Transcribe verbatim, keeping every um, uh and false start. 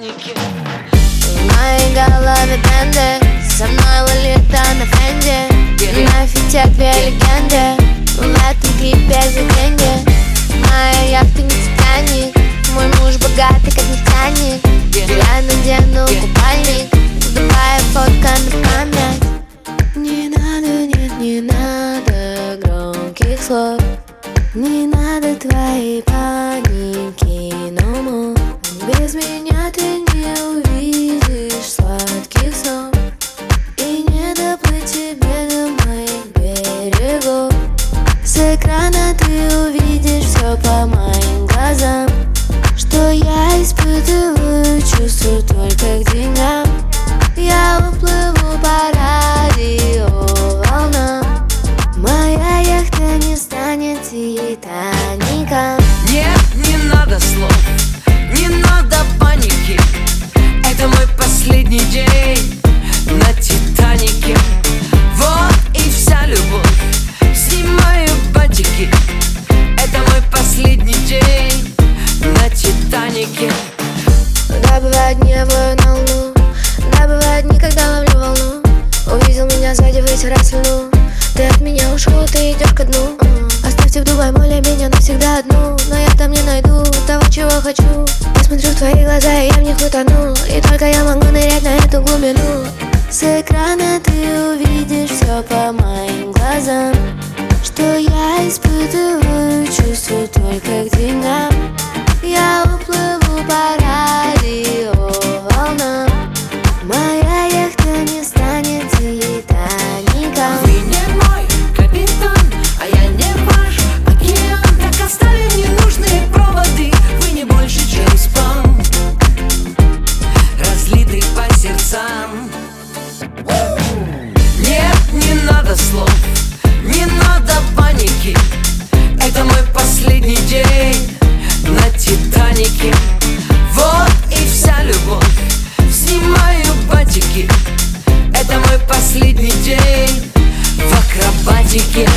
Титанике. В моей голове тренды, со мной Лолита на френде. На фите две легенды, в этом клипе за деньги. Моя яхта не Титаник, мой муж богатый как нефтяник. Я надену купальник, Дубая фотка на память. Не надо, нет, не надо громких слов, не надо твоей паники, no more. Без меня ты не увидишь сладких снов, и не доплыть тебе до моих берегов. С экрана ты увидишь все по моим глазам, что я испытываю чувства только к деньгам. Я уплыву по радиоволнам, моя яхта не станет Титаником. Нет, не надо слов, не надо паники. Это мой последний день на Титанике. Вот и вся любовь, снимаю батики. Это мой последний день на Титанике. Да, бывают дни, я плыву на луну. Да, бывают дни, когда ловлю волну. Увидел меня сзади, вытирай слюну. Ты от меня ушел, ты идешь ко дну. Оставьте в Дубае море меня навсегда одну. Но я там не найду того, чего хочу. Я смотрю в твои глаза, и я в них утону. И только я могу нырять на эту глубину. С экрана ты увидишь все по моим глазам, что я испытываю чувства только к деньгам. Я уплыву по радиоволнам, моя яхта не станет Титаником. Вы не мой капитан, а я не ваш океан. Так оставим ненужные проводы, вы не больше, чем спам, разлитый по сердцам. Нет, не надо слов, не надо паники. Это мой последний день на Титанике. Вот и вся любовь, снимаю батики. Это мой последний день в акробатике.